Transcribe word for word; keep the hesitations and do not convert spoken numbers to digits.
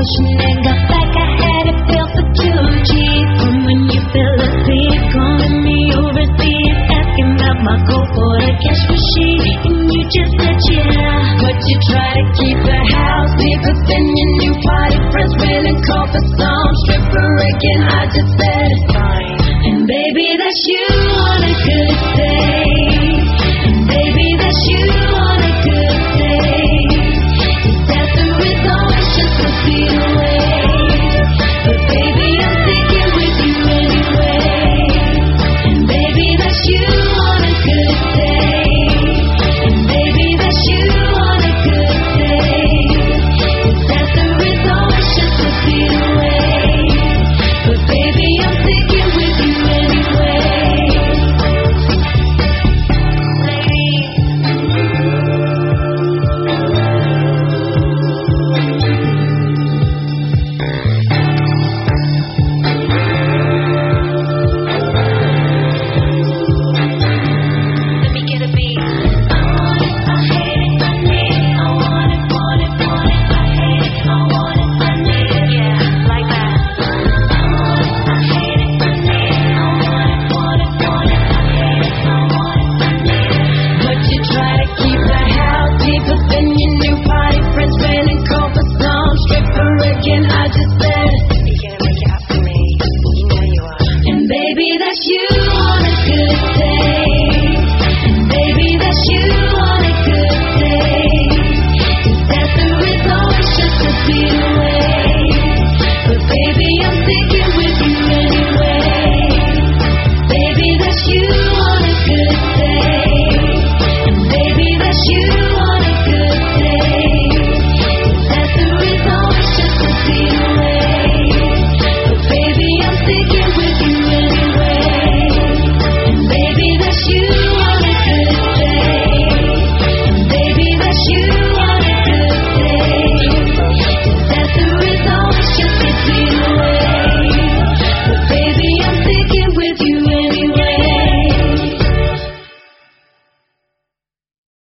ocean and got back. I had it built for two G's. From when you fell asleep, calling me overseas, asking about my code for the cash machine, and you just said yeah. But you try to keep the house deeper than your new party friends. When and call for some stripper again, I just said